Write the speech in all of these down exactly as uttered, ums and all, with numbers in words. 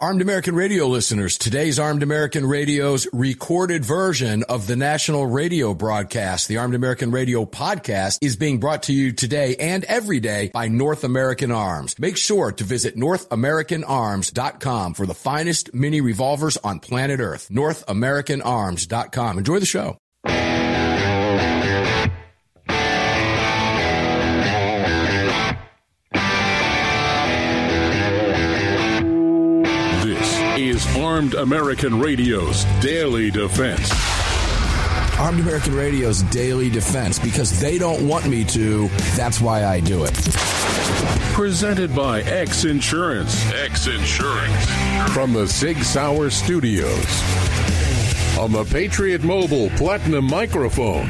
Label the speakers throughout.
Speaker 1: Armed American Radio listeners, today's Armed American Radio's recorded version of the national radio broadcast, the Armed American Radio podcast, is being brought to you today and every day by North American Arms. Make sure to visit north american arms dot com for the finest mini revolvers on planet Earth. north american arms dot com. Enjoy the show.
Speaker 2: Is Armed American Radio's Daily Defense.
Speaker 1: Armed American Radio's Daily Defense, because they don't want me to, that's why I do it.
Speaker 2: Presented by X Insurance. X Insurance. From the Sig Sauer Studios. On the Patriot Mobile Platinum Microphone.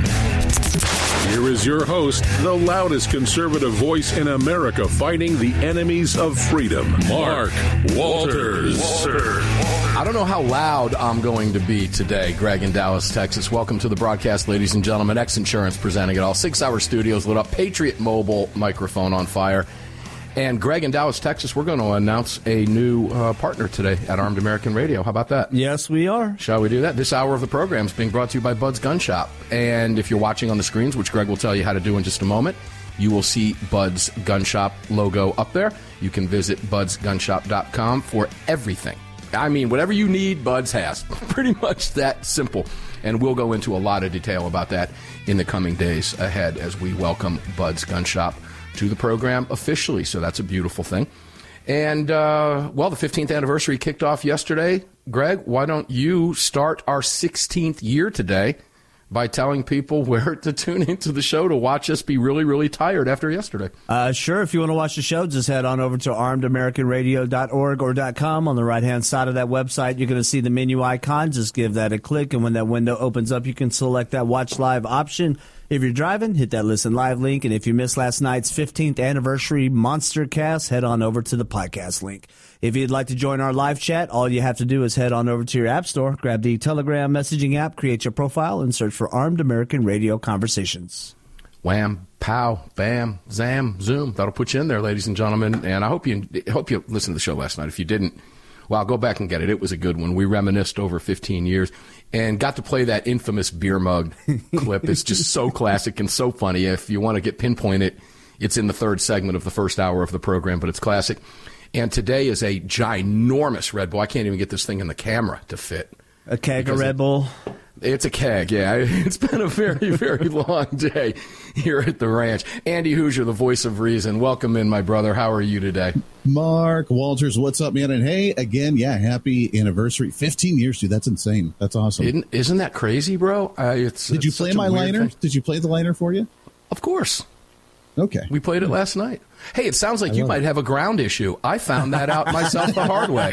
Speaker 2: Here is your host, the loudest conservative voice in America fighting the enemies of freedom, Mark Walters. Walters.
Speaker 1: I don't know how loud I'm going to be today, Greg in Dallas, Texas. Welcome to the broadcast, ladies and gentlemen. X Insurance presenting it all. Sig Sauer Studios lit up, Patriot Mobile microphone on fire. And Greg in Dallas, Texas, we're going to announce a new uh, partner today at Armed American Radio. How about that?
Speaker 3: Yes, we are.
Speaker 1: Shall we do that? This hour of the program is being brought to you by Bud's Gun Shop. And if you're watching on the screens, which Greg will tell you how to do in just a moment, you will see Bud's Gun Shop logo up there. You can visit buds gun shop dot com for everything. I mean, whatever you need, Bud's has. Pretty much that simple. And we'll go into a lot of detail about that in the coming days ahead as we welcome Bud's Gun Shop to the program officially, so that's a beautiful thing. And, uh, well, the fifteenth anniversary kicked off yesterday. Greg, why don't you start our sixteenth year today by telling people where to tune into the show to watch us be really, really tired after yesterday?
Speaker 3: Uh, sure. If you want to watch the show, just head on over to armed american radio dot org or .com. On the right-hand side of that website, you're going to see the menu icon. Just give that a click, and when that window opens up, you can select that Watch Live option. If you're driving, hit that Listen Live link, and if you missed last night's fifteenth anniversary Monster Cast, head on over to the podcast link. If you'd like to join our live chat, all you have to do is head on over to your app store, grab the Telegram messaging app, create your profile, and search for Armed American Radio Conversations.
Speaker 1: Wham, pow, bam, zam, zoom. That'll put you in there, ladies and gentlemen. And I hope you hope you listened to the show last night. If you didn't, well, go back and get it. It was a good one. We reminisced over fifteen years and got to play that infamous beer mug clip. It's just so classic and so funny. If you want to get pinpointed, it's in the third segment of the first hour of the program, but it's classic. And today is a ginormous Red Bull. I can't even get this thing in the camera to fit.
Speaker 3: A keg of Red Bull?
Speaker 1: It's a keg, yeah. It's been a very, very long day here at the ranch. Andy Hoosier, the voice of reason. Welcome in, my brother. How are you today?
Speaker 4: Mark Walters, what's up, man? And hey, again, yeah, happy anniversary. fifteen years, dude. That's insane. That's awesome.
Speaker 1: Isn't, isn't that crazy, bro? Uh, it's,
Speaker 4: Did
Speaker 1: it's
Speaker 4: you play
Speaker 1: such a
Speaker 4: my
Speaker 1: weird
Speaker 4: liner?
Speaker 1: thing.
Speaker 4: Did you play the liner for you?
Speaker 1: Of course.
Speaker 4: Okay.
Speaker 1: We played it last night. Hey, it sounds like I you might it. have a ground issue. I found that out myself the hard way.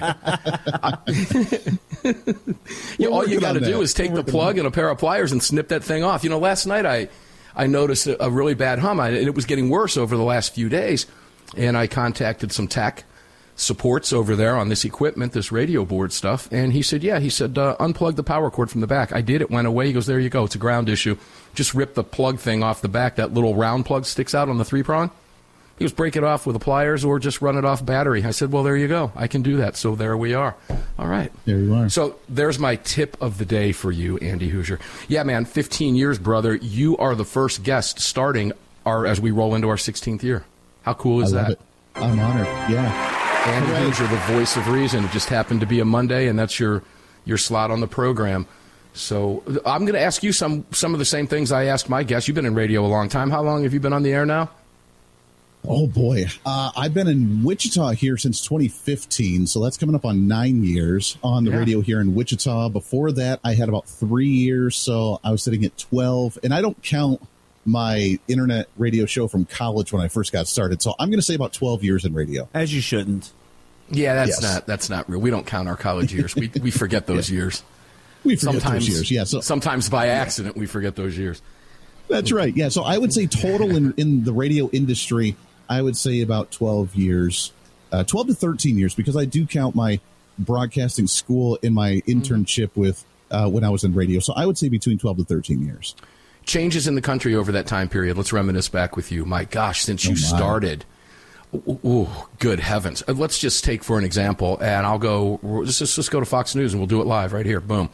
Speaker 1: you know, all you got to do is take the plug and a pair of pliers and snip that thing off. You know, last night I, I noticed a, a really bad hum, I, and it was getting worse over the last few days. And I contacted some tech supports over there on this equipment, this radio board stuff. And he said, yeah, he said, uh, unplug the power cord from the back. I did. It went away. He goes, there you go. It's a ground issue. Just rip the plug thing off the back. That little round plug sticks out on the three-prong. He goes, break it off with the pliers or just run it off battery. I said, well, there you go. I can do that. So there we are. All right.
Speaker 4: There you are.
Speaker 1: So there's my tip of the day for you, Andy Hoosier. Yeah, man, fifteen years, brother. You are the first guest starting our as we roll into our sixteenth year. How cool is
Speaker 4: I love
Speaker 1: that?
Speaker 4: It. I'm honored. Yeah.
Speaker 1: Andy Hoosier, the voice of reason. It just happened to be a Monday, and that's your, your slot on the program. So I'm going to ask you some, some of the same things I asked my guests. You've been in radio a long time. How long have you been on the air now?
Speaker 4: Oh, boy. Uh, I've been in Wichita here since twenty fifteen, so that's coming up on nine years on the
Speaker 1: yeah.
Speaker 4: radio here in Wichita. Before that, I had about three years, so I was sitting at twelve. And I don't count my internet radio show from college when I first got started, so I'm going to say about twelve years in radio.
Speaker 3: As you shouldn't.
Speaker 1: Yeah, that's
Speaker 4: yes.
Speaker 1: not that's not real. We don't count our college years. We we forget those yeah. years.
Speaker 4: We forget
Speaker 1: sometimes,
Speaker 4: those years, yeah. So,
Speaker 1: sometimes by accident, we forget those years.
Speaker 4: That's right, yeah. So I would say total in, in the radio industry, I would say about twelve years, uh, twelve to thirteen years, because I do count my broadcasting school and my internship mm-hmm. with uh, when I was in radio. So I would say between twelve to thirteen years.
Speaker 1: Changes in the country over that time period. Let's reminisce back with you. My gosh, since you
Speaker 4: oh my.
Speaker 1: started, Ooh, good heavens. Let's just take for an example, and I'll go, let's just, let's go to Fox News, and we'll do it live right here. Boom.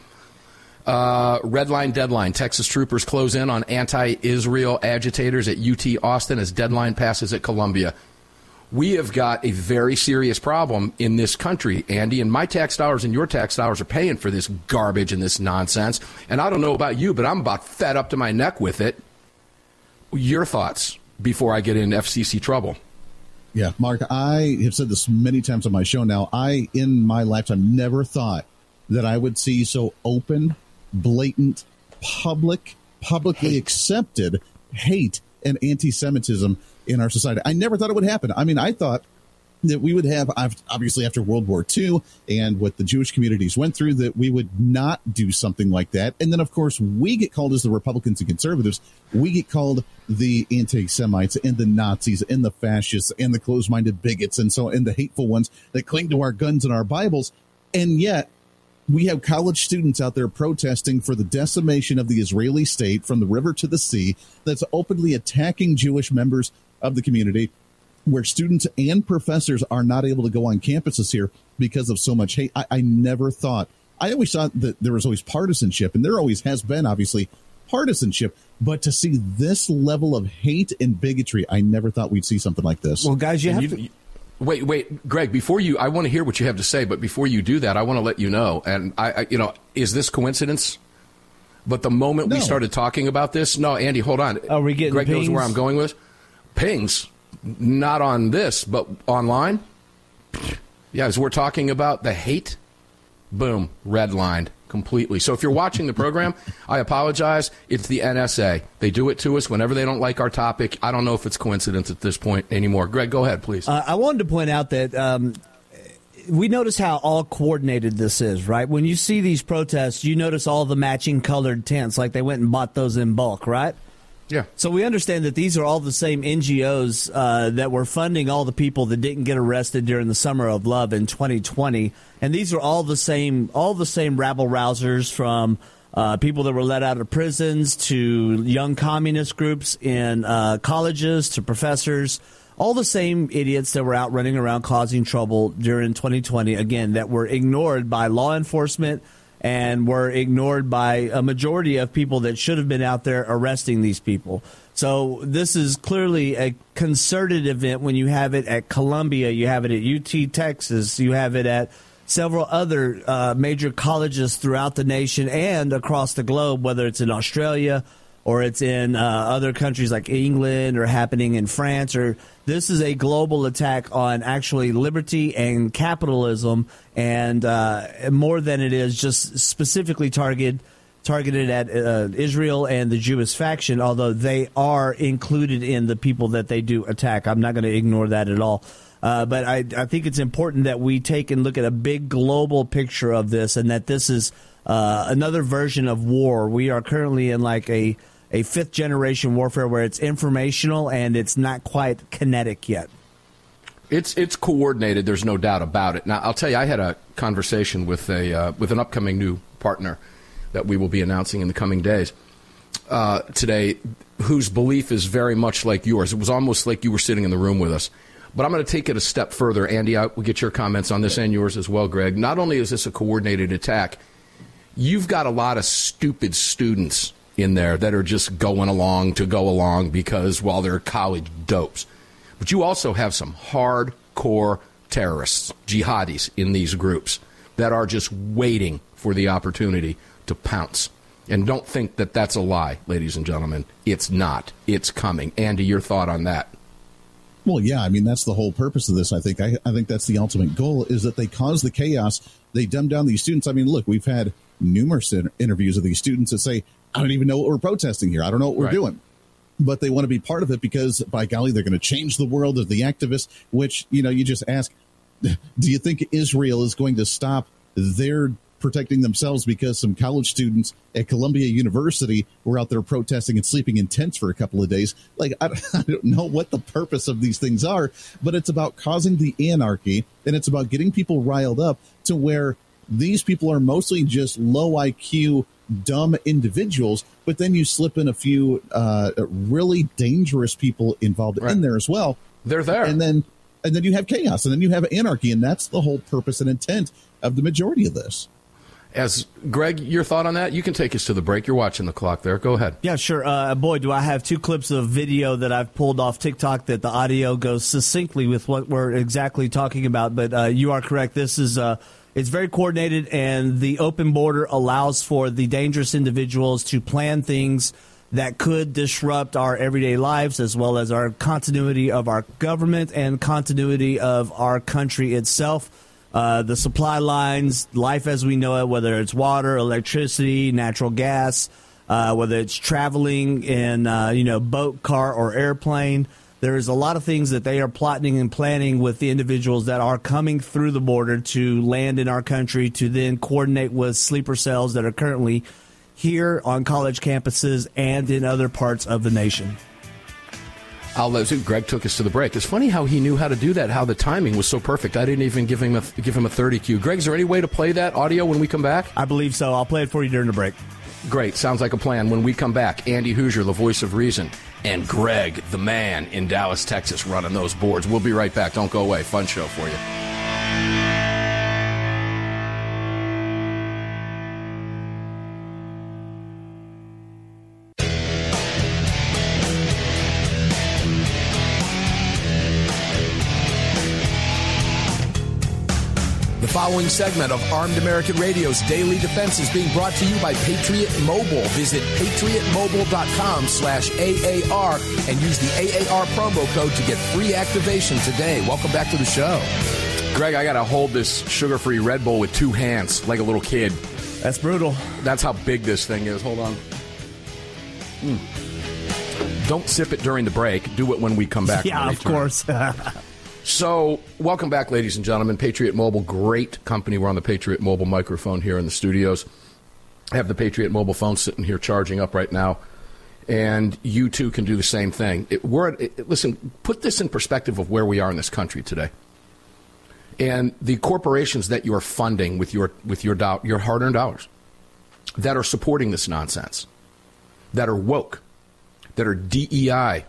Speaker 1: Uh, red line deadline. Texas troopers close in on anti-Israel agitators at U T Austin as deadline passes at Columbia. We have got a very serious problem in this country, Andy, and my tax dollars and your tax dollars are paying for this garbage and this nonsense. And I don't know about you, but I'm about fed up to my neck with it. Your thoughts before I get in F C C trouble.
Speaker 4: Yeah, Mark, I have said this many times on my show now. I, in my lifetime, never thought that I would see so open, blatant, public, publicly hate. accepted hate and anti-Semitism in our society. I never thought it would happen. I mean, I thought that we would have, obviously after World War Two and what the Jewish communities went through, that we would not do something like that. And then, of course, we get called as the Republicans and conservatives. We get called the anti-Semites and the Nazis and the fascists and the closed-minded bigots and so and the hateful ones that cling to our guns and our Bibles. And yet we have college students out there protesting for the decimation of the Israeli state from the river to the sea that's openly attacking Jewish members of the community, where students and professors are not able to go on campuses here because of so much hate. I, I never thought, I always thought that there was always partisanship, and there always has been, obviously, partisanship. But to see this level of hate and bigotry, I never thought we'd see something like this.
Speaker 3: Well, guys, you have
Speaker 1: you,
Speaker 3: to...
Speaker 1: You, wait, wait, Greg, before you, I want to hear what you have to say, but before you do that, I want to let you know, and I, I you know, is this coincidence? But the moment
Speaker 4: no.
Speaker 1: we started talking about this, no, Andy, hold on.
Speaker 3: Are we getting
Speaker 1: Greg
Speaker 3: pings?
Speaker 1: knows where I'm going with pings. Not on this, but online. Yeah, as we're talking about the hate, boom, redlined completely. So if you're watching the program, I apologize. It's the N S A. They do it to us whenever they don't like our topic. I don't know if it's coincidence at this point anymore. Greg, go ahead, please.
Speaker 3: Uh, I wanted to point out that um, we notice how all coordinated this is, right? When you see these protests, you notice all the matching colored tents, like they went and bought those in bulk, right?
Speaker 1: Yeah.
Speaker 3: So we understand that these are all the same N G Os uh, that were funding all the people that didn't get arrested during the Summer of Love in twenty twenty, and these are all the same, all the same rabble rousers, from uh, people that were let out of prisons to young communist groups in uh, colleges to professors, all the same idiots that were out running around causing trouble during twenty twenty. Again, that were ignored by law enforcement and were ignored by a majority of people that should have been out there arresting these people. So this is clearly a concerted event. When you have it at Columbia, you have it at U T Texas, you have it at several other uh, major colleges throughout the nation and across the globe, whether it's in Australia or it's in uh, other countries like England or happening in France. Or this is a global attack on actually liberty and capitalism, and uh, more than it is just specifically targeted targeted at uh, Israel and the Jewish faction, although they are included in the people that they do attack. I'm not going to ignore that at all. Uh, but I, I think it's important that we take and look at a big global picture of this, and that this is uh, another version of war. We are currently in like a, a fifth generation warfare where it's informational and it's not quite kinetic yet.
Speaker 1: It's it's coordinated. There's no doubt about it. Now, I'll tell you, I had a conversation with a uh, with an upcoming new partner that we will be announcing in the coming days uh, today, whose belief is very much like yours. It was almost like you were sitting in the room with us. But I'm going to take it a step further. Andy, I will get your comments on this and yours as well, Greg. Not only is this a coordinated attack, you've got a lot of stupid students in there that are just going along to go along because, well, they're college dopes. But you also have some hardcore terrorists, jihadis in these groups that are just waiting for the opportunity to pounce. And don't think that that's a lie, ladies and gentlemen. It's not. It's coming. Andy, your thought on that?
Speaker 4: Well, yeah, I mean, that's the whole purpose of this, I think. I, I think that's the ultimate goal, is that they cause the chaos. They dumb down these students. I mean, look, we've had numerous inter- interviews of these students that say, I don't even know what we're protesting here. I don't know what we're right. doing. But they want to be part of it because, by golly, they're going to change the world as the activists, which, you know, you just ask, do you think Israel is going to stop their protecting themselves because some college students at Columbia University were out there protesting and sleeping in tents for a couple of days? Like, I, I don't know what the purpose of these things are, but it's about causing the anarchy, and it's about getting people riled up to where these people are mostly just low I Q, dumb individuals, but then you slip in a few uh, really dangerous people involved right. in there as well.
Speaker 1: They're there.
Speaker 4: And then and then you have chaos, and then you have anarchy, and that's the whole purpose and intent of the majority of this.
Speaker 1: As Greg, your thought on that? You can take us to the break. You're watching the clock there. Go ahead.
Speaker 3: Yeah, sure. Uh, boy, do I have two clips of video that I've pulled off TikTok that the audio goes succinctly with what we're exactly talking about. But uh, you are correct. This is uh, it's very coordinated, and the open border allows for the dangerous individuals to plan things that could disrupt our everyday lives, as well as our continuity of our government and continuity of our country itself. Uh, the supply lines, life as we know it, whether it's water, electricity, natural gas, uh, whether it's traveling in, uh, you know, boat, car, or airplane. There is a lot of things that they are plotting and planning with the individuals that are coming through the border to land in our country, to then coordinate with sleeper cells that are currently here on college campuses and in other parts of the nation.
Speaker 1: I'll let you. Greg took us to the break. It's funny how he knew how to do that, how the timing was so perfect. I didn't even give him a, give him a thirty cue. Greg, is there any way to play that audio when we come back?
Speaker 3: I believe so. I'll play it for you during the break.
Speaker 1: Great. Sounds like a plan. When we come back, Andy Hoosier, the voice of reason, and Greg, the man in Dallas, Texas, running those boards. We'll be right back. Don't go away. Fun show for you. The following segment of Armed American Radio's Daily Defense is being brought to you by Patriot Mobile. Visit patriotmobile.com slash AAR and use the A A R promo code to get free activation today. Welcome back to the show. Greg, I got to hold this sugar-free Red Bull with two hands like a little kid.
Speaker 3: That's brutal.
Speaker 1: That's how big this thing is. Hold on. Mm. Don't sip it during the break. Do it when we come back.
Speaker 3: Yeah, of course.
Speaker 1: So, welcome back, ladies and gentlemen. Patriot Mobile, great company. We're on the Patriot Mobile microphone here in the studios. I have the Patriot Mobile phone sitting here charging up right now, and you too can do the same thing. It, we're, it, listen, put this in perspective of where we are in this country today, and the corporations that you are funding with your with your do, your hard-earned dollars that are supporting this nonsense, that are woke, that are D E I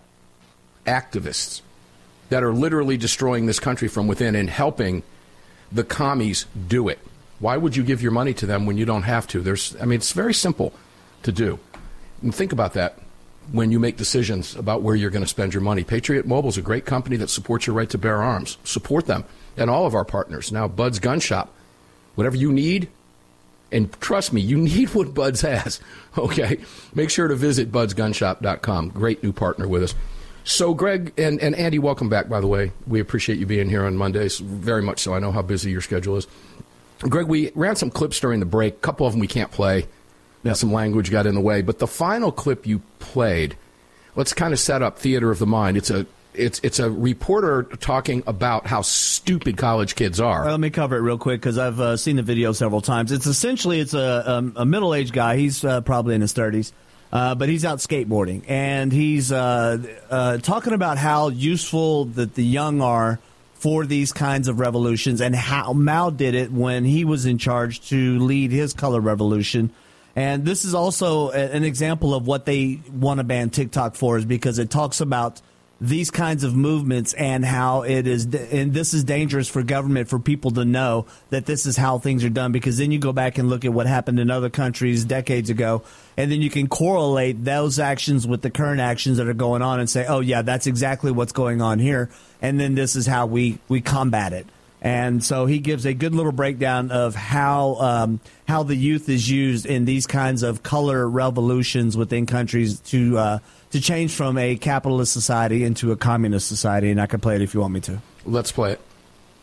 Speaker 1: activists, that are literally destroying this country from within and helping the commies do it. Why would you give your money to them when you don't have to? There's, I mean, it's very simple to do. And think about that when you make decisions about where you're going to spend your money. Patriot Mobile is a great company that supports your right to bear arms. Support them and all of our partners. Now, Bud's Gun Shop, whatever you need, and trust me, you need what Bud's has, okay? Make sure to visit buds gun shop dot com. Great new partner with us. So, Greg and, and Andy, welcome back, by the way. We appreciate you being here on Mondays, very much so. I know how busy your schedule is. Greg, we ran some clips during the break. A couple of them we can't play. Yeah, some language got in the way. But the final clip you played, let's kind of set up theater of the mind. It's a it's it's a reporter talking about how stupid college kids are.
Speaker 3: Well, let me cover it real quick because I've uh, seen the video several times. It's essentially it's a, um, a middle-aged guy. He's uh, probably in his thirties. Uh, but he's out skateboarding, and he's uh, uh, talking about how useful that the young are for these kinds of revolutions, and how Mao did it when he was in charge to lead his color revolution. And this is also a, an example of what they want to ban TikTok for, is because it talks about these kinds of movements and how it is, and this is dangerous for government, for people to know that this is how things are done, because then you go back and look at what happened in other countries decades ago, and then you can correlate those actions with the current actions that are going on and say, oh, yeah, that's exactly what's going on here, and then this is how we, we combat it. And so he gives a good little breakdown of how um, how the youth is used in these kinds of color revolutions within countries to uh, to change from a capitalist society into a communist society. And I can play it if you want me to.
Speaker 1: Let's play it.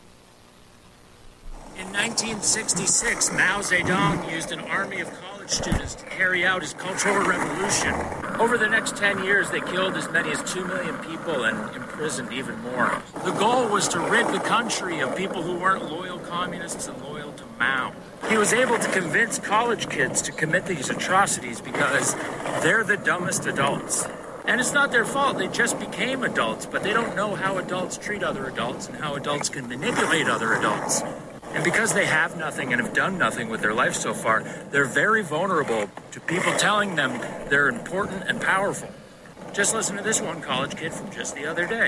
Speaker 5: In nineteen sixty-six, Mao Zedong used an army of college students to carry out his Cultural Revolution. Over the next ten years, they killed as many as two million people and imprisoned even more. The goal was to rid the country of people who weren't loyal communists and loyal to Mao. He was able to convince college kids to commit these atrocities because they're the dumbest adults. And it's not their fault. They just became adults, but they don't know how adults treat other adults and how adults can manipulate other adults. And because they have nothing and have done nothing with their life so far, they're very vulnerable to people telling them they're important and powerful. Just listen to this one college kid from just the other day.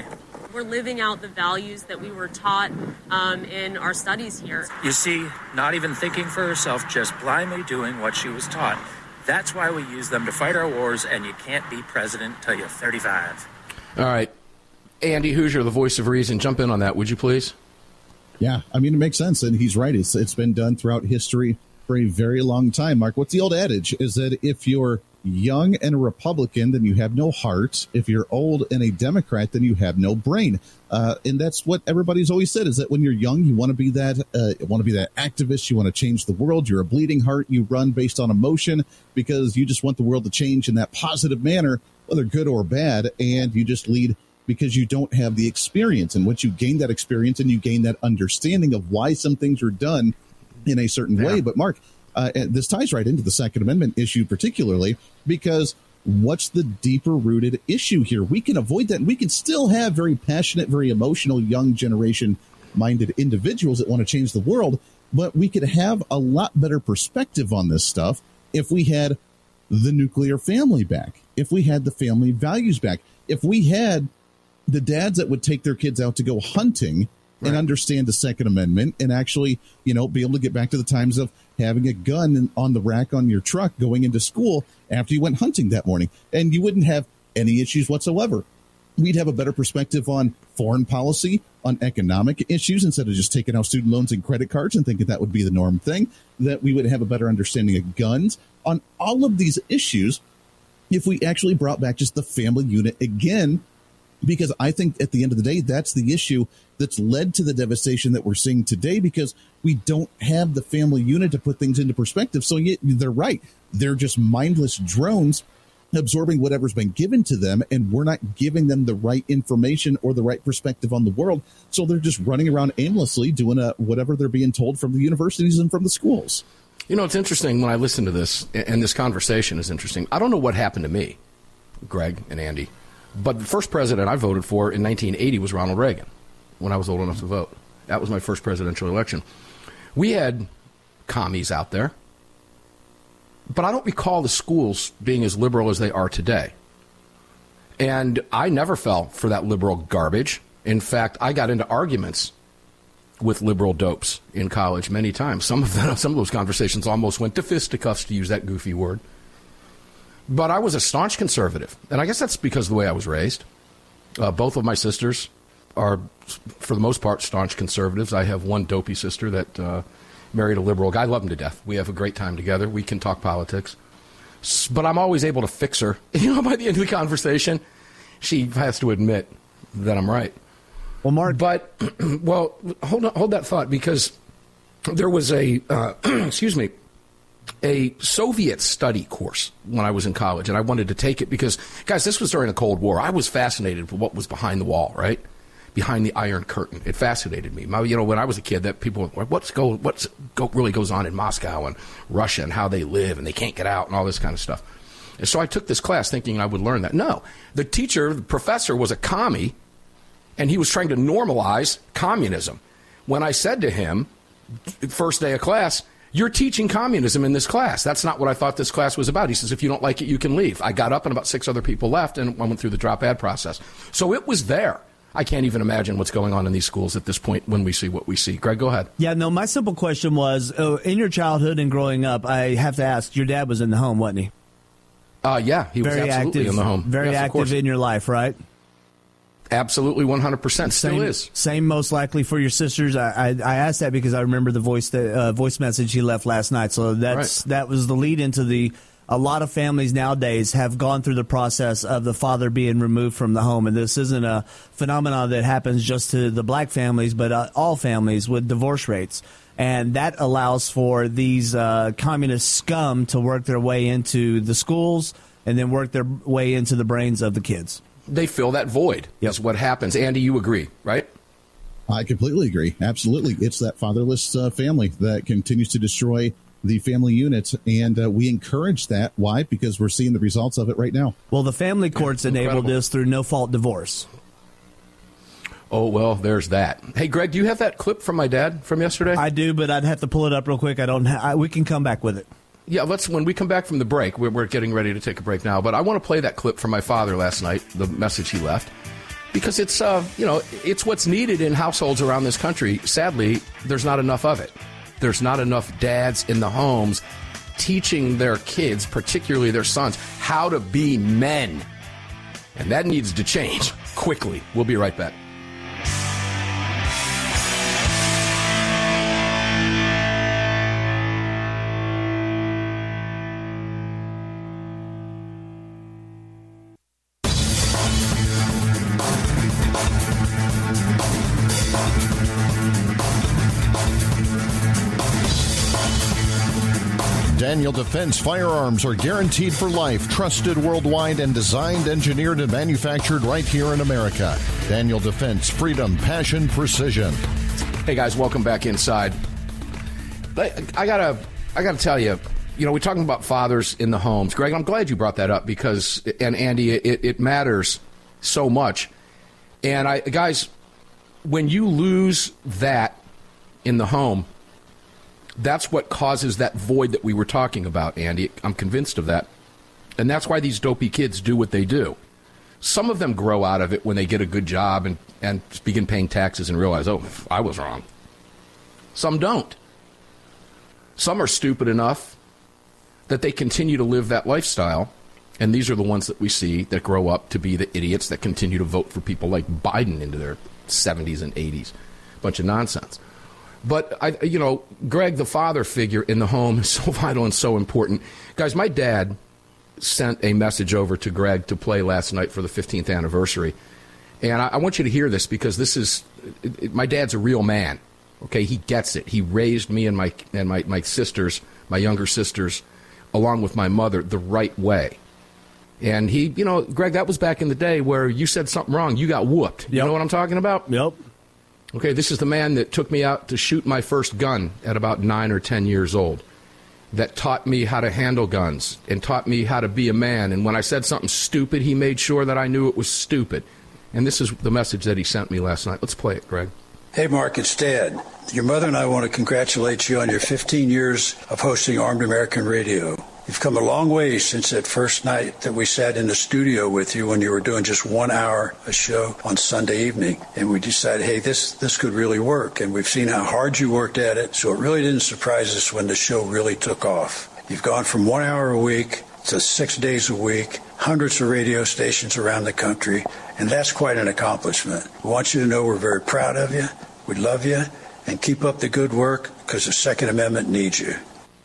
Speaker 6: We're living out the values that we were taught um, in our studies here.
Speaker 5: You see, not even thinking for herself, just blindly doing what she was taught. That's why we use them to fight our wars, and you can't be president till you're thirty-five.
Speaker 1: All right. Andy Hoosier, the voice of reason, jump in on that, would you please?
Speaker 4: Yeah, I mean, it makes sense, and he's right. It's It's been done throughout history for a very long time. Mark, what's the old adage? Is that if you're young and a Republican, then you have no heart. If you're old and a Democrat, then you have no brain. Uh, and that's what everybody's always said, is that when you're young, you want to be that uh, want to be that activist. You want to change the world. You're a bleeding heart. You run based on emotion because you just want the world to change in that positive manner, whether good or bad. And you just lead because you don't have the experience. And once you gain that experience and you gain that understanding of why some things are done in a certain yeah. way. But Mark, Uh, this ties right into the Second Amendment issue particularly, because what's the deeper rooted issue here? We can avoid that, and we can still have very passionate, very emotional, young generation minded individuals that want to change the world, but we could have a lot better perspective on this stuff if we had the nuclear family back, if we had the family values back, if we had the dads that would take their kids out to go hunting and right. understand the Second Amendment and actually, you know, be able to get back to the times of having a gun on the rack on your truck going into school after you went hunting that morning. And you wouldn't have any issues whatsoever. We'd have a better perspective on foreign policy, on economic issues, instead of just taking out student loans and credit cards and thinking that would be the norm thing, that we would have a better understanding of guns. On all of these issues, if we actually brought back just the family unit again, because I think at the end of the day, that's the issue that's led to the devastation that we're seeing today, because we don't have the family unit to put things into perspective. So yeah, they're right. They're just mindless drones absorbing whatever's been given to them, and we're not giving them the right information or the right perspective on the world. So they're just running around aimlessly doing a, whatever they're being told from the universities and from the schools.
Speaker 1: You know, it's interesting when I listen to this, and this conversation is interesting. I don't know what happened to me, Greg and Andy, but the first president I voted for in nineteen eighty was Ronald Reagan, when I was old enough to vote. That was my first presidential election. We had commies out there, but I don't recall the schools being as liberal as they are today. And I never fell for that liberal garbage. In fact, I got into arguments with liberal dopes in college many times. Some of them, some of those conversations almost went to fisticuffs, to use that goofy word. But I was a staunch conservative, and I guess that's because of the way I was raised. Uh, both of my sisters are, for the most part, staunch conservatives. I have one dopey sister that uh, married a liberal guy. I love him to death. We have a great time together. We can talk politics. But I'm always able to fix her. You know, by the end of the conversation, she has to admit that I'm right.
Speaker 3: Well, Mark.
Speaker 1: But, well, hold on, hold that thought, because there was a, uh, excuse me, a Soviet study course when I was in college, and I wanted to take it because, guys, this was during the Cold War. I was fascinated with what was behind the wall, right? Behind the Iron Curtain. It fascinated me. My, you know, when I was a kid, that people were, what's go, what's go, really goes on in Moscow and Russia and how they live and they can't get out and all this kind of stuff. And so I took this class thinking I would learn that. No, the teacher, the professor, was a commie, and he was trying to normalize communism. When I said to him, first day of class, "You're teaching communism in this class. That's not what I thought this class was about." He says, "If you don't like it, you can leave." I got up and about six other people left, and I went through the drop ad process. So it was there. I can't even imagine what's going on in these schools at this point when we see what we see. Greg, go ahead.
Speaker 3: Yeah, no, my simple question was, uh, in your childhood and growing up, I have to ask, your dad was in the home, wasn't he?
Speaker 1: Uh, yeah, he was
Speaker 3: very
Speaker 1: absolutely
Speaker 3: active,
Speaker 1: in the home.
Speaker 3: Very
Speaker 1: yes,
Speaker 3: active in your life, right?
Speaker 1: Absolutely, one hundred percent. Still
Speaker 3: same,
Speaker 1: is.
Speaker 3: Same most likely for your sisters. I, I, I asked that because I remember the voice that, uh, voice message he left last night. So that's right. That was the lead into the. A lot of families nowadays have gone through the process of the father being removed from the home, and this isn't a phenomenon that happens just to the black families, but uh, all families with divorce rates. And that allows for these uh, communist scum to work their way into the schools and then work their way into the brains of the kids.
Speaker 1: They fill that void. Yep. Is what happens. Andy, you agree, right?
Speaker 4: I completely agree. Absolutely. It's that fatherless uh, family that continues to destroy the family unit, and uh, we encourage that. Why? Because we're seeing the results of it right now.
Speaker 3: Well, the family courts yeah, enabled this through no-fault divorce.
Speaker 1: Oh, well, there's that. Hey, Greg, do you have that clip from my dad from yesterday?
Speaker 3: I do, but I'd have to pull it up real quick. I don't. Ha- I, we can come back with it.
Speaker 1: Yeah, let's. When we come back from the break, we're, we're getting ready to take a break now, but I want to play that clip from my father last night, the message he left. because it's, uh, you know, it's what's needed in households around this country. Sadly, there's not enough of it. There's not enough dads in the homes teaching their kids, particularly their sons, how to be men. And that needs to change quickly. We'll be right back.
Speaker 7: Daniel Defense firearms are guaranteed for life, trusted worldwide, and designed, engineered, and manufactured right here in America. Daniel Defense, freedom, passion, precision.
Speaker 1: Hey guys, welcome back inside. I, I gotta, I gotta tell you, you know, we're talking about fathers in the homes. Greg, I'm glad you brought that up because, and Andy, it, it matters so much. And I, guys, when you lose that in the home, that's what causes that void that we were talking about, Andy. I'm convinced of that. And that's why these dopey kids do what they do. Some of them grow out of it when they get a good job and, and begin paying taxes and realize, oh, I was wrong. Some don't. Some are stupid enough that they continue to live that lifestyle. And these are the ones that we see that grow up to be the idiots that continue to vote for people like Biden into their seventies and eighties. Bunch of nonsense. But, I, you know, Greg, the father figure in the home is so vital and so important. Guys, my dad sent a message over to Greg to play last night for the fifteenth anniversary. And I, I want you to hear this because this is, it, it, my dad's a real man. Okay, he gets it. He raised me and my and my, my sisters, my younger sisters, along with my mother, the right way. And he, you know, Greg, that was back in the day where you said something wrong, you got whooped. You
Speaker 3: Yep.
Speaker 1: know what I'm talking about?
Speaker 3: Yep.
Speaker 1: Okay, this is the man that took me out to shoot my first gun at about nine or ten years old, that taught me how to handle guns and taught me how to be a man. And when I said something stupid, he made sure that I knew it was stupid. And this is the message that he sent me last night. Let's play it, Greg.
Speaker 8: Hey, Mark, it's Dad. Your mother and I want to congratulate you on your fifteen years of hosting Armed American Radio. You've come a long way since that first night that we sat in the studio with you when you were doing just one hour a show on Sunday evening. And we decided, hey, this, this could really work. And we've seen how hard you worked at it. So it really didn't surprise us when the show really took off. You've gone from one hour a week to six days a week, hundreds of radio stations around the country. And that's quite an accomplishment. We want you to know we're very proud of you. We love you. And keep up the good work because the Second Amendment needs you.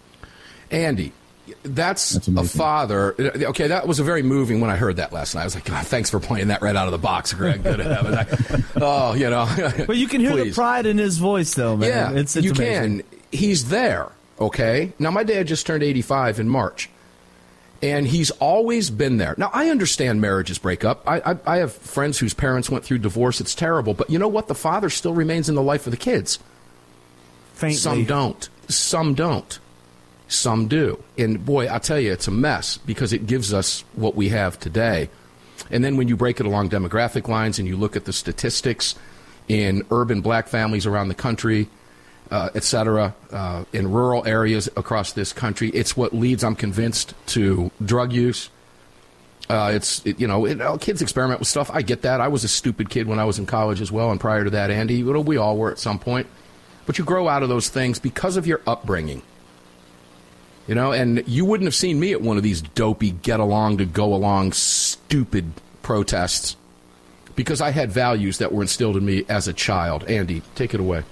Speaker 1: Andy. That's,
Speaker 4: That's
Speaker 1: a father. Okay, that was a very moving when I heard that last night. I was like, God, thanks for playing that right out of the box, Greg. Good to have it. Oh, you know.
Speaker 3: But you can hear
Speaker 1: Please.
Speaker 3: the pride in his voice, though, man.
Speaker 1: Yeah,
Speaker 3: it's, it's
Speaker 1: you
Speaker 3: amazing.
Speaker 1: can. He's there, okay? Now, my dad just turned eighty-five in March, and he's always been there. Now, I understand marriages break up. I, I, I have friends whose parents went through divorce. It's terrible. But you know what? The father still remains in the life of the kids.
Speaker 3: Faintly.
Speaker 1: Some don't. Some don't. Some do. And, boy, I tell you, it's a mess because it gives us what we have today. And then when you break it along demographic lines and you look at the statistics in urban black families around the country, uh, et cetera, uh, in rural areas across this country, it's what leads, I'm convinced, to drug use. Uh, it's, it, you know, it, uh, kids experiment with stuff. I get that. I was a stupid kid when I was in college as well, and prior to that, Andy, you know, we all were at some point. But you grow out of those things because of your upbringing. You know, and you wouldn't have seen me at one of these dopey, get-along-to-go-along, stupid protests because I had values that were instilled in me as a child. Andy, take it away.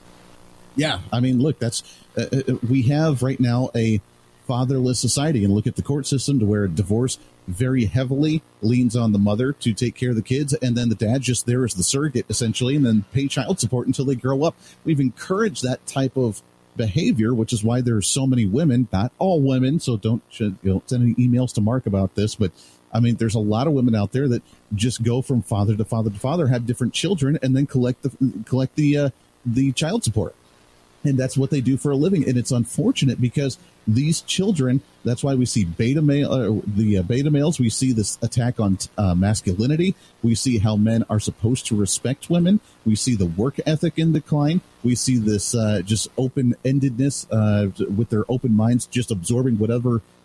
Speaker 4: Yeah, I mean, look, that's uh, we have right now a fatherless society, and look at the court system to where divorce very heavily leans on the mother to take care of the kids, and then the dad just there as the surrogate, essentially, and then pay child support until they grow up. We've encouraged that type of behavior, which is why there's so many women, not all women, so don't, you know, send any emails to Mark about this, but I mean, there's a lot of women out there that just go from father to father to father, have different children, and then collect the collect the uh, the child support. And that's what they do for a living. And it's unfortunate because these children, that's why we see beta male, uh, the uh, beta males. We see this attack on uh, masculinity. We see how men are supposed to respect women. We see the work ethic in decline. We see this uh, just open-endedness uh, with their open minds, just absorbing whatever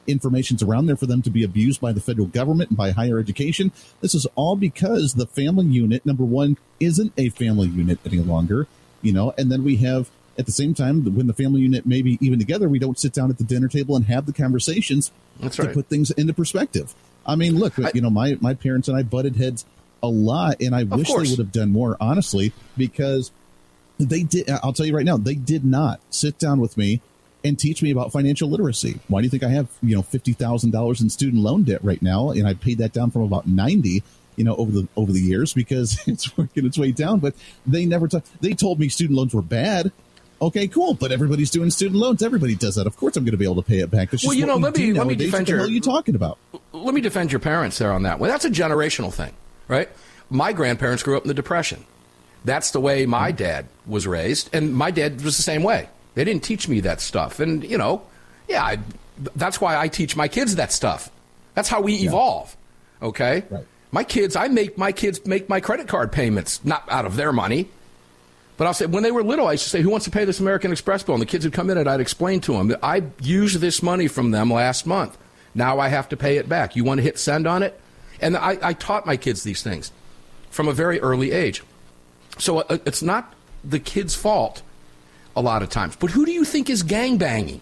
Speaker 4: information's around there for them to be abused by the federal government and by higher education. This is all because the family unit, number one, isn't a family unit any longer, you know, and then we have, at the same time, when the family unit may be even together, we don't sit down at the dinner table and have the conversations
Speaker 1: That's
Speaker 4: to
Speaker 1: right.
Speaker 4: put things into perspective. I mean, look,
Speaker 1: I,
Speaker 4: you know, my, my parents and I butted heads a lot, and I wish
Speaker 1: course.
Speaker 4: they would have done more, honestly, because they did. I'll tell you right now, they did not sit down with me and teach me about financial literacy. Why do you think I have, you know, fifty thousand dollars in student loan debt right now? And I paid that down from about ninety, you know, over the, over the years because it's working its way down. But they never, t- they told me student loans were bad. Okay, cool. But everybody's doing student loans. Everybody does that. Of course I'm going to be able to pay it back. That's just
Speaker 1: well, you
Speaker 4: what
Speaker 1: know,
Speaker 4: we
Speaker 1: let me,
Speaker 4: do
Speaker 1: let me
Speaker 4: nowadays.
Speaker 1: defend
Speaker 4: What the
Speaker 1: your,
Speaker 4: hell are you talking about?
Speaker 1: Let me defend your parents there on that. Well, that's a generational thing, right? My grandparents grew up in the Depression. That's the way my dad was raised, and my dad was the same way. They didn't teach me that stuff. And, you know, yeah, I, that's why I teach my kids that stuff. That's how we
Speaker 4: Yeah.
Speaker 1: evolve, okay?
Speaker 4: Right.
Speaker 1: My kids, I make my kids make my credit card payments, not out of their money. But I'll say, when they were little, I used to say, who wants to pay this American Express bill? And the kids would come in and I'd explain to them, I used this money from them last month. Now I have to pay it back. You want to hit send on it? And I, I taught my kids these things from a very early age. So uh, it's not the kid's fault a lot of times. But who do you think is gangbanging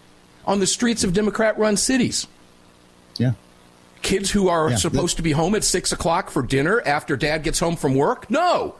Speaker 1: on the streets of Democrat-run cities?
Speaker 4: Yeah.
Speaker 1: Kids who are
Speaker 4: Yeah,
Speaker 1: supposed to be home at six o'clock for dinner after dad gets home from work? No.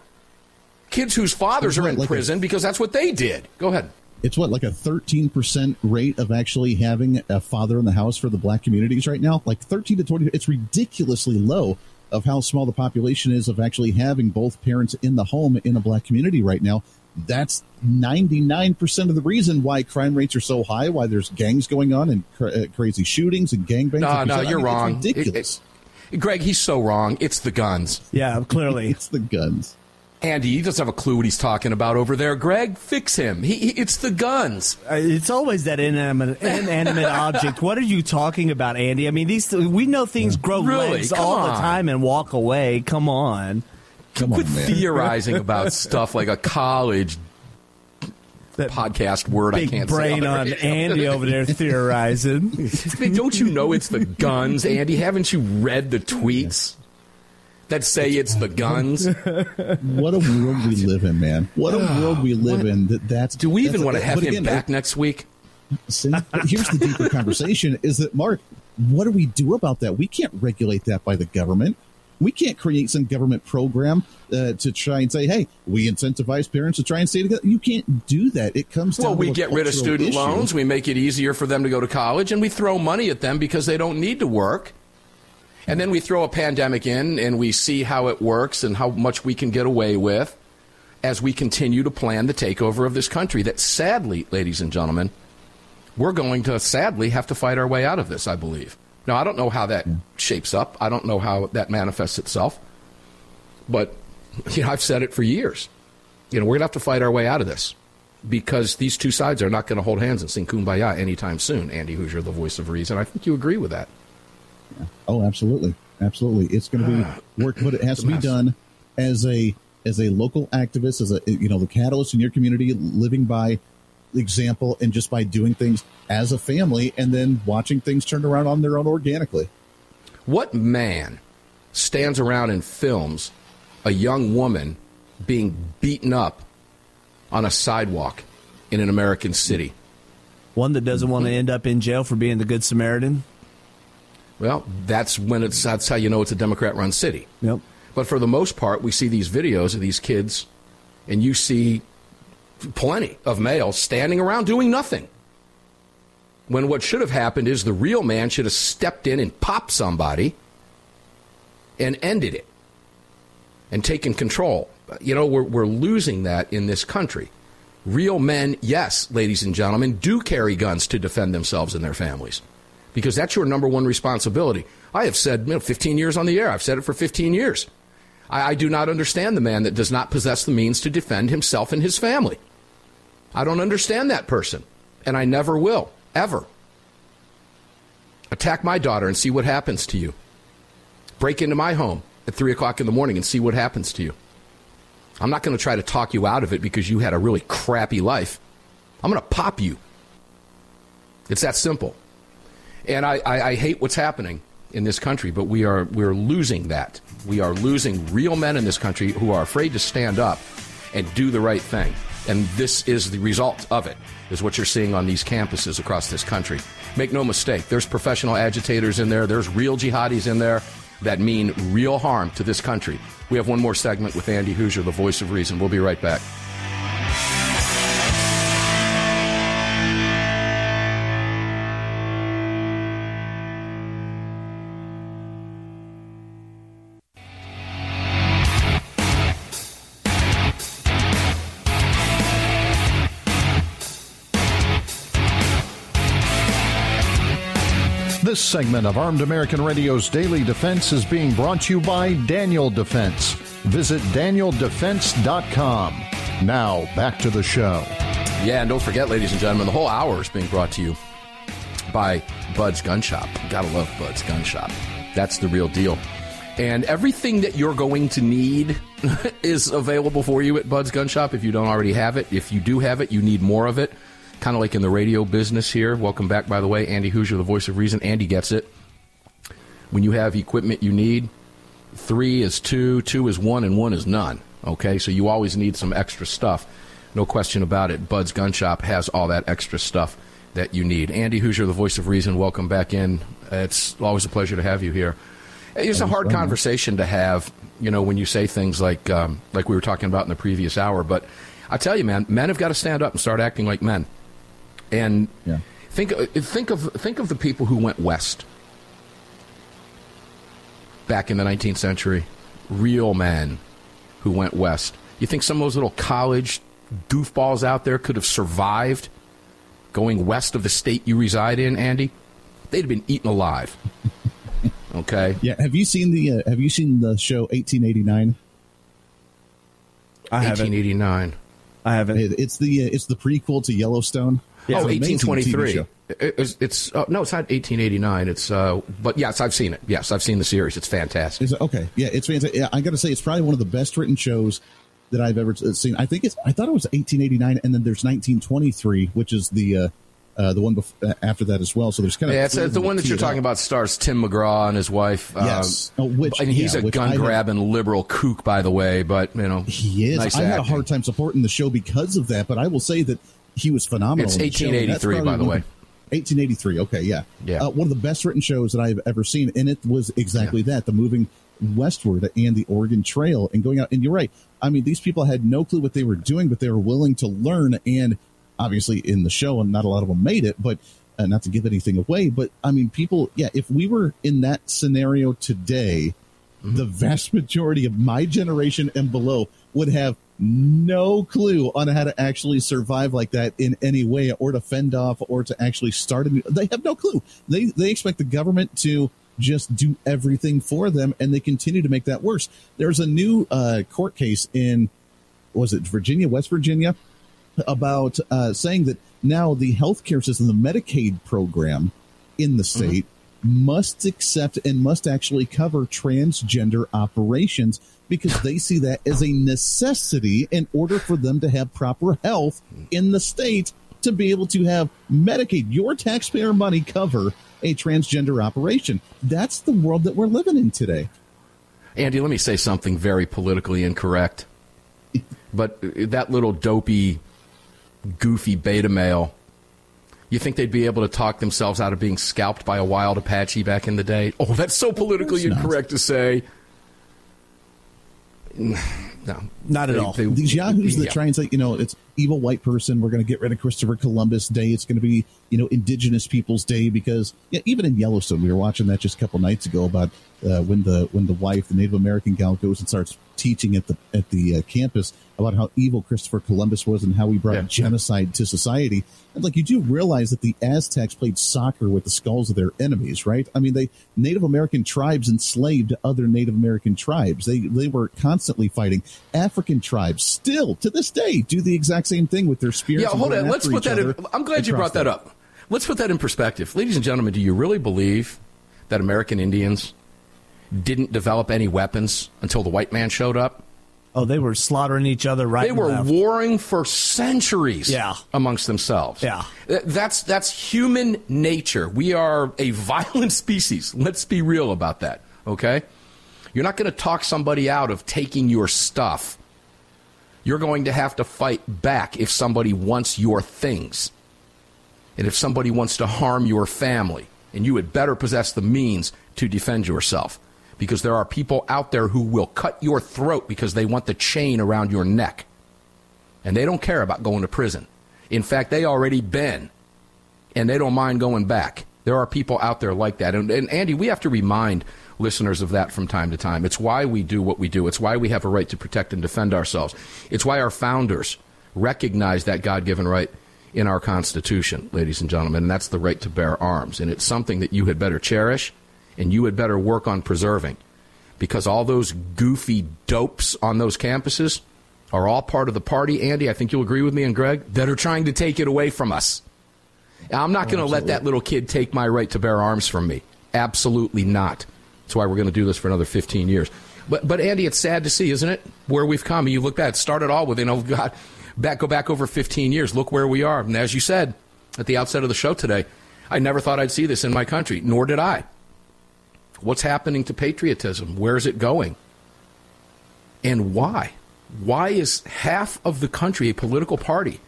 Speaker 1: Kids whose fathers are in
Speaker 4: like
Speaker 1: prison
Speaker 4: a,
Speaker 1: because that's what they did. Go ahead.
Speaker 4: It's what, like a thirteen percent rate of actually having a father in the house for the black communities right now? Like thirteen to twenty. It's ridiculously low of how small the population is of actually having both parents in the home in a black community right now. That's ninety-nine percent of the reason why crime rates are so high, why there's gangs going on and cra- uh, crazy shootings and gangbangs.
Speaker 1: No,
Speaker 4: like
Speaker 1: no,
Speaker 4: you said.
Speaker 1: you're
Speaker 4: I mean,
Speaker 1: wrong.
Speaker 4: It's ridiculous.
Speaker 1: It, it, Greg, he's so wrong. It's the guns.
Speaker 3: Yeah, clearly.
Speaker 4: It's the guns.
Speaker 1: Andy, he doesn't have a clue what he's talking about over there. Greg, fix him. He, he, it's the guns.
Speaker 3: Uh, It's always that inanimate, inanimate object. What are you talking about, Andy? I mean, these we know things grow
Speaker 1: Really?
Speaker 3: legs
Speaker 1: Come
Speaker 3: all
Speaker 1: on.
Speaker 3: the time and walk away. Come on.
Speaker 4: Come
Speaker 1: Quit
Speaker 4: on, man.
Speaker 1: theorizing about stuff like a college
Speaker 3: That
Speaker 1: podcast word I
Speaker 3: big
Speaker 1: can't
Speaker 3: brain
Speaker 1: say.
Speaker 3: on Andy over there theorizing.
Speaker 1: I mean, don't you know it's the guns, Andy? Haven't you read the tweets that say it's the guns?
Speaker 4: What a world we live in, man. What a world we live in. That that's.
Speaker 1: Do we
Speaker 4: that's
Speaker 1: even
Speaker 4: a-
Speaker 1: want to have
Speaker 4: but
Speaker 1: him
Speaker 4: again,
Speaker 1: back next week?
Speaker 4: See, but here's the deeper conversation: is that, Mark, what do we do about that? We can't regulate that by the government. We can't create some government program uh, to try and say, "Hey, we incentivize parents to try and stay together." You can't do that. It comes down
Speaker 1: Well, we
Speaker 4: to a
Speaker 1: get rid of
Speaker 4: cultural
Speaker 1: student
Speaker 4: issue.
Speaker 1: loans. We make it easier for them to go to college, and we throw money at them because they don't need to work. And then we throw a pandemic in, and we see how it works and how much we can get away with as we continue to plan the takeover of this country that, sadly, ladies and gentlemen, we're going to, sadly, have to fight our way out of this, I believe. Now, I don't know how that shapes up. I don't know how that manifests itself. But, you know, I've said it for years. You know, we're going to have to fight our way out of this because these two sides are not going to hold hands and sing Kumbaya anytime soon. Andy Hoosier, the voice of reason. I think you agree with that.
Speaker 4: Oh, absolutely, absolutely. It's going to be work, but it has to be done as a as a local activist, as a you know the catalyst in your community, living by example, and just by doing things as a family, and then watching things turn around on their own organically.
Speaker 1: What man stands around and films a young woman being beaten up on a sidewalk in an American city?
Speaker 3: One that doesn't want to end up in jail for being the Good Samaritan.
Speaker 1: Well, that's when it's that's how you know it's a Democrat-run city.
Speaker 3: Yep.
Speaker 1: But for the most part, we see these videos of these kids, and you see plenty of males standing around doing nothing. When what should have happened is the real man should have stepped in and popped somebody and ended it and taken control. You know, we're, we're losing that in this country. Real men, yes, ladies and gentlemen, do carry guns to defend themselves and their families because that's your number one responsibility. I have said, you know, fifteen years on the air. I've said it for fifteen years. I, I do not understand the man that does not possess the means to defend himself and his family. I don't understand that person, and I never will, ever. Attack my daughter and see what happens to you. Break into my home at three o'clock in the morning and see what happens to you. I'm not going to try to talk you out of it because you had a really crappy life. I'm going to pop you. It's that simple. And I, I, I hate what's happening in this country, but we are we're losing that. We are losing real men in this country who are afraid to stand up and do the right thing. And this is the result of it, is what you're seeing on these campuses across this country. Make no mistake, there's professional agitators in there. There's real jihadis in there that mean real harm to this country. We have one more segment with Andy Hoosier, the voice of reason. We'll be right back.
Speaker 7: This segment of Armed American Radio's Daily Defense is being brought to you by Daniel Defense. Visit daniel defense dot com. Now, back to the show.
Speaker 1: Yeah, and don't forget, ladies and gentlemen, the whole hour is being brought to you by Bud's Gun Shop. Gotta love Bud's Gun Shop. That's the real deal. And everything that you're going to need is available for you at Bud's Gun Shop if you don't already have it. If you do have it, you need more of it. Kind of like in the radio business here. Welcome back, by the way. Andy Hoosier, the voice of reason. Andy gets it. When you have equipment you need, three is two, two is one, and one is none. Okay, so you always need some extra stuff. No question about it. Bud's Gun Shop has all that extra stuff that you need. Andy Hoosier, the voice of reason, welcome back in. It's always a pleasure to have you here. It's a hard conversation to have, you know, when you say things like um, like we were talking about in the previous hour. But I tell you, man, men have got to stand up and start acting like men. And yeah. think think of think of the people who went west back in the nineteenth century, real men who went west. You think some of those little college goofballs out there could have survived going west of the state you reside in, Andy? They'd have been eaten alive. Okay.
Speaker 4: Yeah. Have you seen the uh, Have you seen the show eighteen eighty-nine?
Speaker 3: I haven't.
Speaker 1: eighteen eighty-nine.
Speaker 3: I haven't.
Speaker 4: It's the uh, it's the prequel to Yellowstone.
Speaker 1: Yeah, oh, eighteen twenty-three. It's, it's uh, no, it's not eighteen eighty-nine. It's uh, but yes, I've seen it. Yes, I've seen the series. It's fantastic.
Speaker 4: Is it, okay, yeah, it's fantastic. Yeah, I got to say, it's probably one of the best written shows that I've ever seen. I think it's. I thought it was eighteen eighty-nine, and then there's nineteen twenty-three, which is the uh, uh, the one bef- after that as well. So there's kind of
Speaker 1: yeah, it's, it's the one that you're talking about. Stars Tim McGraw and his wife.
Speaker 4: Yes,
Speaker 1: uh,
Speaker 4: oh, which,
Speaker 1: and he's
Speaker 4: yeah,
Speaker 1: a gun grabbing liberal kook, by the way. But you know,
Speaker 4: he is.
Speaker 1: Nice
Speaker 4: I
Speaker 1: acting.
Speaker 4: had a hard time supporting the show because of that, but I will say that he was phenomenal.
Speaker 1: It's eighteen eighty-three, by the way.
Speaker 4: eighteen eighty-three. Okay, yeah,
Speaker 1: yeah.
Speaker 4: Uh, one of the best written shows that I've ever seen, and it was exactly yeah. that: the moving westward and the Oregon Trail and going out. And you're right. I mean, these people had no clue what they were doing, but they were willing to learn. And obviously, in the show, and not a lot of them made it, but uh, not to give anything away. But I mean, people, yeah. If we were in that scenario today, mm-hmm. the vast majority of my generation and below would have no clue on how to actually survive like that in any way, or to fend off, or to actually start a new. They have no clue. They they expect the government to just do everything for them, and they continue to make that worse. There's a new uh, court case in, was it Virginia, West Virginia, about uh, saying that now the healthcare system, the Medicaid program in the state, mm-hmm. must accept and must actually cover transgender operations, because they see that as a necessity in order for them to have proper health in the state, to be able to have Medicaid, your taxpayer money, cover a transgender operation. That's the world that we're living in today.
Speaker 1: Andy, let me say something very politically incorrect. But that little dopey, goofy beta male, you think they'd be able to talk themselves out of being scalped by a wild Apache back in the day? Oh, that's so politically incorrect to say. No,
Speaker 3: not at
Speaker 1: they,
Speaker 3: all.
Speaker 4: They, These yahoos
Speaker 1: yeah.
Speaker 4: that try and say, you know, it's evil white person, we're going to get rid of Christopher Columbus Day, it's going to be, you know, Indigenous Peoples Day, because yeah, even in Yellowstone, we were watching that just a couple nights ago about uh, when the when the wife, the Native American gal, goes and starts teaching at the at the uh, campus about how evil Christopher Columbus was and how he brought
Speaker 1: yeah.
Speaker 4: genocide to society. And like, you do realize that the Aztecs played soccer with the skulls of their enemies, right? I mean, they Native American tribes enslaved other Native American tribes. They they were constantly fighting. African tribes still to this day do the exact same thing with their spears.
Speaker 1: Yeah, hold on. Let's put that in. I'm glad you brought that up. Let's put that in perspective. Ladies and gentlemen, do you really believe that American Indians didn't develop any weapons until the white man showed up?
Speaker 3: Oh, they were slaughtering each other right
Speaker 1: They
Speaker 3: and
Speaker 1: were
Speaker 3: left.
Speaker 1: warring for centuries
Speaker 3: Yeah.
Speaker 1: amongst themselves.
Speaker 3: Yeah.
Speaker 1: Th- That's, that's human nature. We are a violent species. Let's be real about that, okay? You're not going to talk somebody out of taking your stuff. You're going to have to fight back if somebody wants your things. And if somebody wants to harm your family. And you had better possess the means to defend yourself. Because there are people out there who will cut your throat because they want the chain around your neck. And they don't care about going to prison. In fact, they already been. And they don't mind going back. There are people out there like that. And, and Andy, we have to remind listeners of that from time to time. It's why we do what we do. It's why we have a right to protect and defend ourselves. It's why our founders recognized that God-given right in our Constitution, ladies and gentlemen. And that's the right to bear arms. And it's something that you had better cherish. And you had better work on preserving, because all those goofy dopes on those campuses are all part of the party, Andy, I think you'll agree with me and Greg, that are trying to take it away from us. Now, I'm not going to let that little kid take my right to bear arms from me. Absolutely not. That's why we're going to do this for another fifteen years. But, but Andy, it's sad to see, isn't it, where we've come? You look back, it started all with, you know, God, back, go back over fifteen years. Look where we are. And as you said at the outset of the show today, I never thought I'd see this in my country, nor did I. What's happening to patriotism? Where is it going? And why? Why is half of the country, a political party,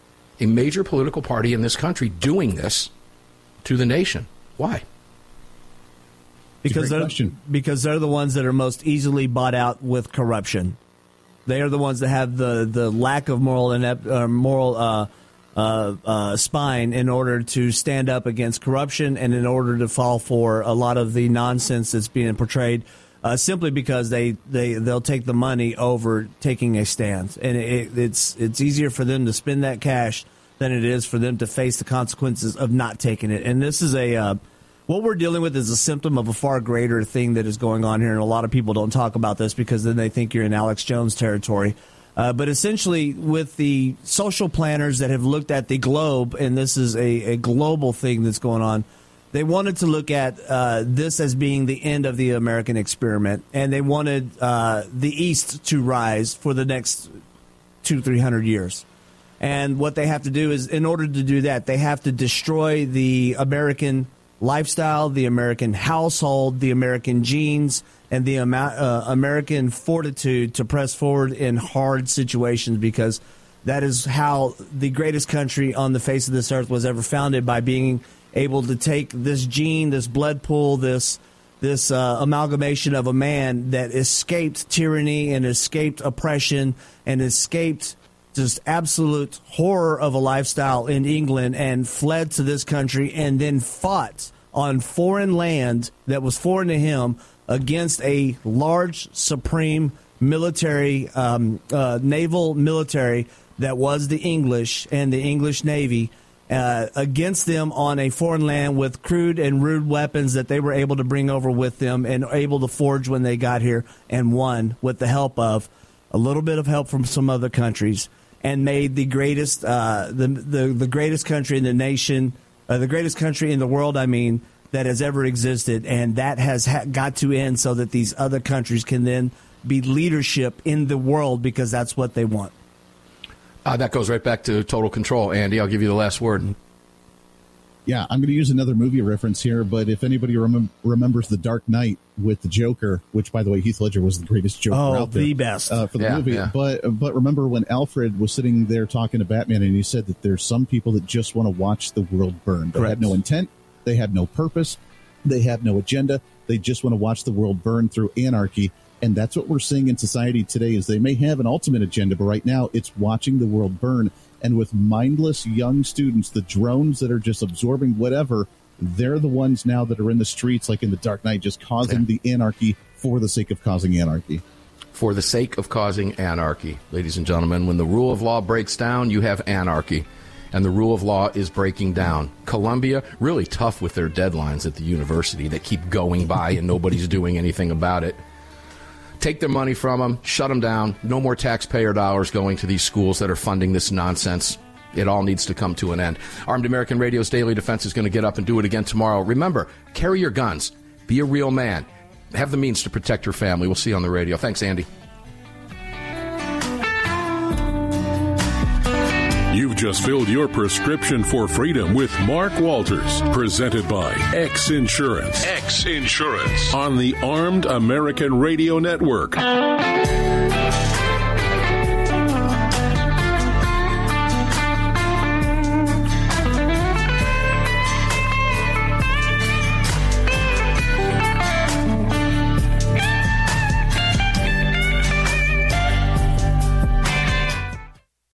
Speaker 1: a major political party in this country, doing this to the nation? Why?
Speaker 3: Because they're, because they're the ones that are most easily bought out with corruption. They are the ones that have the, the lack of moral and uh, moral uh, uh, uh, spine in order to stand up against corruption and in order to fall for a lot of the nonsense that's being portrayed, uh, simply because they, they, they'll take the money over taking a stand. And it, it's, it's easier for them to spend that cash than it is for them to face the consequences of not taking it. And this is a... Uh, What we're dealing with is a symptom of a far greater thing that is going on here, and a lot of people don't talk about this because then they think you're in Alex Jones territory. Uh, but essentially, with the social planners that have looked at the globe, and this is a, a global thing that's going on, they wanted to look at uh, this as being the end of the American experiment, and they wanted uh, the East to rise for the next two, three hundred years. And what they have to do is, in order to do that, they have to destroy the American lifestyle, the American household, the American genes, and the uh, American fortitude to press forward in hard situations, because that is how the greatest country on the face of this earth was ever founded, by being able to take this gene, this blood pool, this this uh, amalgamation of a man that escaped tyranny and escaped oppression and escaped just absolute horror of a lifestyle in England and fled to this country and then fought on foreign land that was foreign to him against a large supreme military, um, uh, naval military that was the English and the English Navy, uh, against them on a foreign land with crude and rude weapons that they were able to bring over with them and able to forge when they got here, and won with the help of a little bit of help from some other countries, and made the greatest, uh, the, the the greatest country in the nation, uh, the greatest country in the world, I mean, that has ever existed. And that has ha- got to end so that these other countries can then be leadership in the world, because that's what they want.
Speaker 1: Uh, that goes right back to total control. Andy, I'll give you the last word.
Speaker 4: Yeah, I'm going to use another movie reference here, but if anybody remem- remembers The Dark Knight with the Joker, which, by the way, Heath Ledger was the greatest Joker
Speaker 3: oh,
Speaker 4: out there.
Speaker 3: the best.
Speaker 4: Uh, for the
Speaker 1: yeah,
Speaker 4: movie.
Speaker 1: Yeah.
Speaker 4: But but remember when Alfred was sitting there talking to Batman, and he said that there's some people that just want to watch the world burn. They
Speaker 3: Correct.
Speaker 4: have no intent. They have no purpose. They have no agenda. They just want to watch the world burn through anarchy. And that's what we're seeing in society today, is they may have an ultimate agenda, but right now it's watching the world burn. And with mindless young students, the drones that are just absorbing whatever, they're the ones now that are in the streets, like in The Dark Knight, just causing yeah. the anarchy for the sake of causing anarchy.
Speaker 1: For the sake of causing anarchy. Ladies and gentlemen, when the rule of law breaks down, you have anarchy. And the rule of law is breaking down. Columbia, really tough with their deadlines at the university that keep going by and nobody's doing anything about it. Take their money from them, shut them down. No more taxpayer dollars going to these schools that are funding this nonsense. It all needs to come to an end. Armed American Radio's Daily Defense is going to get up and do it again tomorrow. Remember, carry your guns. Be a real man. Have the means to protect your family. We'll see you on the radio. Thanks, Andy.
Speaker 2: just filled your prescription for freedom with Mark Walters, presented by X Insurance. X Insurance on the Armed American Radio Network.